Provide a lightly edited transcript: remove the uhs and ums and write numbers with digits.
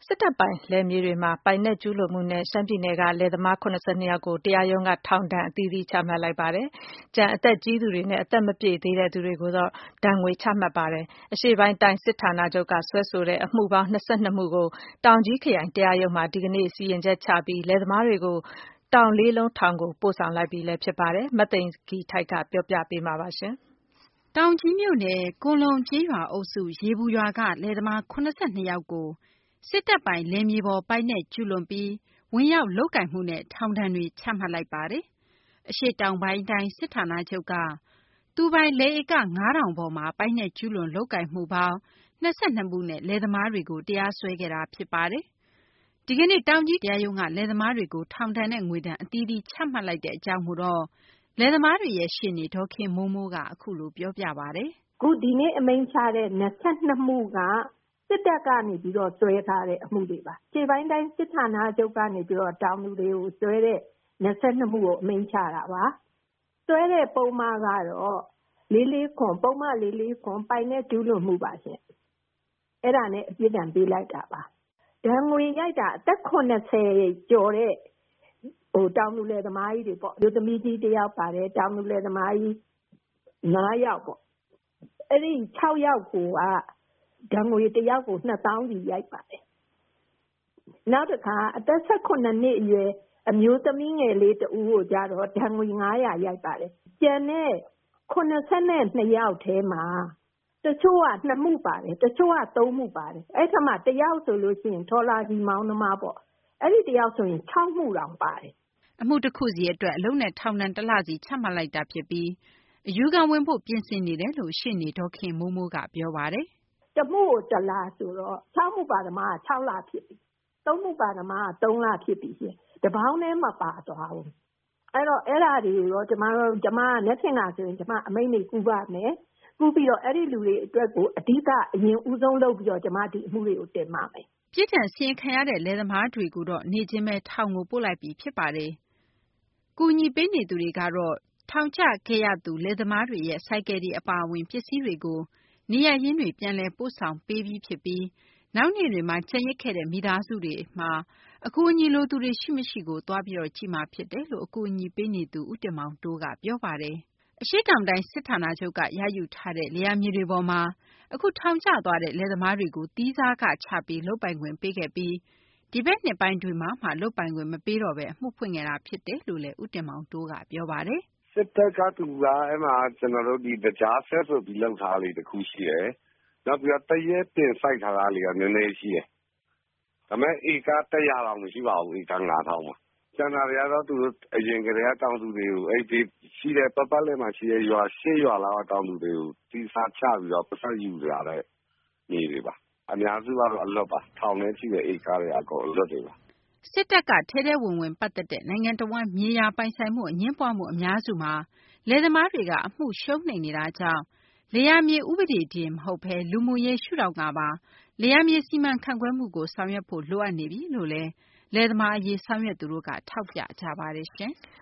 စစ်တပ်ပိုင်လယ်မြေတွေမှာပိုင်နက်ကျူးလွန်မှုနဲ့ရှမ်းပြည်နယ်ကလယ်သမား72ယောက်ကိုတရားရုံးကထောင်ဒဏ်အသီးသီးချမှတ်လိုက်ပါတယ်။ကျန်အသက်ကြီးသူတွေနဲ့အသက်မပြည့်သေးတဲ့သူတွေကိုတော့ဒဏ်ငွေချမှတ်ပါတယ်။အရှေ့ပိုင်းတိုင်းစစ်ဌာနချုပ်ကစွဲဆိုတဲ့အမှုပေါင်း22မှုကိုတောင်ကြီးခရိုင်တရားရုံးမှာဒီကနေ့စီရင်ချက်ချပြီးလယ်သမားတွေကိုတောင်လေးလုံးထောင်ကိုပို့ဆောင်လိုက်ပြီလည်းဖြစ်ပါတယ်။မသိင်္ဂီထိုက်ကပြောပြပေးမှာပါရှင်။တောင်ကြီးမြို့နယ်ကွန်လုံကျေးရွာအုပ်စုရေဘူးရွာကလယ်သမား82ယောက်ကိုစစ်တပ်ပိုင်လယ်မြေပေါ်ပိုင်နက်ကျူးလွန်ပြီးဝင်ရောက်လုပ်ကိုင်မှုနဲ့ထောင်ဒဏ်တွေချမှတ်လိုက်ပါတယ်။အရှေ့တောင်ပိုင်းတိုင်းစစ်ဌာနချုပ်ကသူပိုင်လယ်ဧက9000ပေါ်မှာပိုင်နက်ကျူးလွန်လုပ်ကိုင်မှုပေါင်း22မှုနဲ့လယ်သမားတွေကိုတရားစွဲခဲ့တာဖြစ်ပါတယ်။ဒီကနေ့တောင်ကြီးတရားရုံးကလယ်သမားတွေကိုထောင်ဒဏ်နဲ့ငွေဒဏ်အသီးသီးချမှတ်လိုက်တဲ့အကြောင်းကိုတော့လယ်သမားတွေရဲ့ရှေ့နေဒေါ်ခင်မိုးမိုးကအခုလိုပြောပြပါတယ်။ခုဒီနေ့အမိန့်ချတဲ့22မှုကစစ်တပ်ကနေပြီးတော့ဆွဲထားတဲ့အမှုတွေပါ။ခြေပိုင်းတိုင်းစစ်ဌာနချုပ်ကနေပြီးတော့တောင်သူတွေကိုဆွဲတဲ့22မှုကိုအမိန့်ချတာပါ။ဆွဲတဲ့ပုံမှန်ကတော့44ခွန်ပုံမှန်44ခွန်ပိုင်နဲ့ကျူးလွန်မှုပါရှင်။အဲ့ဒါနဲ့အပြစ်ဒဏ်ပေးလိုက်တာပါ။ဒဏ်ငွေရိုက်တာအသက်80ကျော်တဲ့တောင်သူလယ်သမားကြီးတွေပေါ့။လူသမီးကြီးတယောက်ပါတယ်တောင်သူလယ်သမားကြီး9ယောက်ပေါ့။အဲ့ဒီ6ယောက်ကိုကဒဏ်ငွေတစ်ယောက်ကို2000စီရိုက်ပါတယ်။နောက်တစ်ခါအသက်18နှစ်အရွယ်အမျိုးသမီးငယ်လေးတဦးကိုကြတော့ဒဏ်ငွေ900ရိုက်ပါတယ်။ကျန်တဲ့82ယောက်ထဲမှာတချို့က2မှုပါတယ်တချို့က3မှုပါတယ်။အဲ့ထက်မှတယောက်ဆိုလို့ရှိရင်ထော်လာကြီးမောင်းသမားပေါ့။အဲ့ဒီတယောက်ဆိုရင်6မှုတောင်ပါတယ်။အမှုတစ်ခုစီအတွက်အလုံးနဲ့ထောင်ဒဏ်1လစီချမှတ်လိုက်တာဖြစ်ပြီးအယူခံဝင်ဖို့ပြင်ဆင်နေတယ်လို့ရှေ့နေဒေါ်ခင်မိုးမိုးကပြောပါတယ်။တမှုကို1လဆိုတော့6မှုပါဓမားက6လဖြစ်ပြီ။3မှုပါဓမားက3လဖြစ်ပြီရှင်။တပေါင်းထဲမှာပါသွားဘူး။အဲ့တော့အဲ့ဒါတွေကိုတော့ကျမလက်ထင်ကဆိုရင်ကျမအမိန့်တွေကူပါမယ်။ကူပြီးတော့အဲ့ဒီလူတွေအတွက်ကိုအဓိကအရင်ဦးဆုံးလုပ်ပြီးတော့ကျမဒီအမှုတွေကိုတင်ပါမယ်။ပြစ်ဒဏ်စီရင်ခံရတဲ့လယ်သမားတွေကိုတော့နေချင်းပဲထောင်ကိုပို့လိုက်ပြီးဖြစ်ပါတယ်။ကူညီပေးနေသူတွေကတော့ထောင်ကျခဲ့ရသူလယ်သမားတွေရဲ့ဆိုင်ကယ်တွေအပါအဝင်ပစ္စည်းတွေကိုနေရရင်းတွေပြန်လည်ပို့ဆောင်ပေးပြီးဖြစ်ပြီးနောက်နေ့တွေမှာကျန်ရစ်ခဲ့တဲ့မိသားစုတွေမှာအကူအညီလိုသူတွေရှိမရှိကိုသွားပြီးတော့ကြည့်မှာဖြစ်တယ်လို့အကူအညီပေးနေသူဦးတင်မောင်တိုးကပြောပါတယ်။အရှိတောင်တိုင်းစစ်ဌာနချုပ်ကရယူထားတဲ့လယ်ယာမြေတွေပေါ်မှာအခုထောင်ကျသွားတဲ့လယ်သမားတွေကိုတီးစားခချပြီးလုပ်ပိုင်ခွင့်ပေးခဲ့ပြီးဒီဘက်နှစ်ပိုင်းတွေမှာမှလုပ်ပိုင်ခွင့်မပေးတော့ပဲအမှုဖွင့်ခဲ့တာဖြစ်တယ်လို့လည်းဦးတင်မောင်တိုးကပြောပါတယ်။စစ်တပ်ကသူကအဲ့မှာကျွန်တော်တို့ဒီကြားဆက်ဆိုပြီးလောက်ထားလေးတစ်ခုရှိတယ်။နောက်ပြီးတော့တရဲတင်စိုက်ထားတာလေးကနည်းနည်းရှိတယ်။ဒါပေမဲ့ဧက100တောင်မရှိပါဘူးဧက9000မှာ။ကျန်တာတွေကတော့သူတို့အရင်ကတည်းကတောင်သူတွေကိုအဲ့ဒီရှိတဲ့ပတ်လည်မှာရှိတဲ့ရွာ8ရွာလောက်ကတောင်သူတွေကိုတီးစားချပြီးတော့ပတ်သက်ယူကြတဲ့နေတွေပါ။အများစုကတော့အလွတ်ပါထောင်ထဲရှိတဲ့ဧကတွေအကုန်အလွတ်တွေပါ။စစ်တပ်ကထဲထဲဝင်ပတ်သက်တဲ့နိုင်ငံတော်ဝန်မြေယာပိုင်ဆိုင်မှုအငင်းပွားမှုအများစုမှာလယ်သမားတွေကအမှုရှုံးနိမ့်နေတာကြောင့်လယ်ယာမြေဥပဒေတင်မဟုတ်ဘဲလူမှုရေးရှုထောင့်ကပါလယ်ယာမြေစီမံခန့်ခွဲမှုကိုဆောင်ရွက်ဖို့လိုအပ်နေပြီလို့လည်းလယ်သမားအရေးဆောင်ရွက်သူတို့ကထောက်ပြကြပါတယ်ရှင်။